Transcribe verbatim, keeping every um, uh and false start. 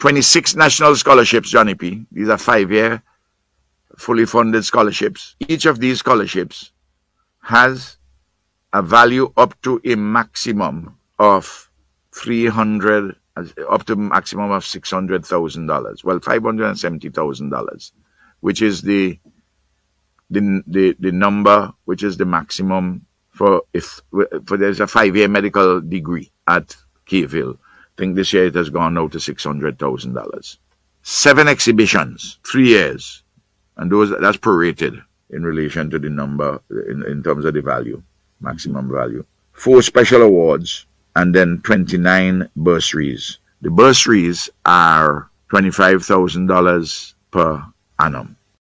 twenty-six national scholarships, Johnny P. These are five-year, fully funded scholarships. Each of these scholarships has a value up to a maximum of three hundred, up to a maximum of six hundred thousand dollars. Well, five hundred seventy thousand dollars, which is the, the the the number which is the maximum for if for there's a five-year medical degree at Keyville. I think this year it has gone out to six hundred thousand dollars. Seven exhibitions, three years, and those that's prorated in relation to the number in, in terms of the value, maximum value. Four special awards, and then twenty-nine bursaries. The bursaries are twenty-five thousand dollars per annum.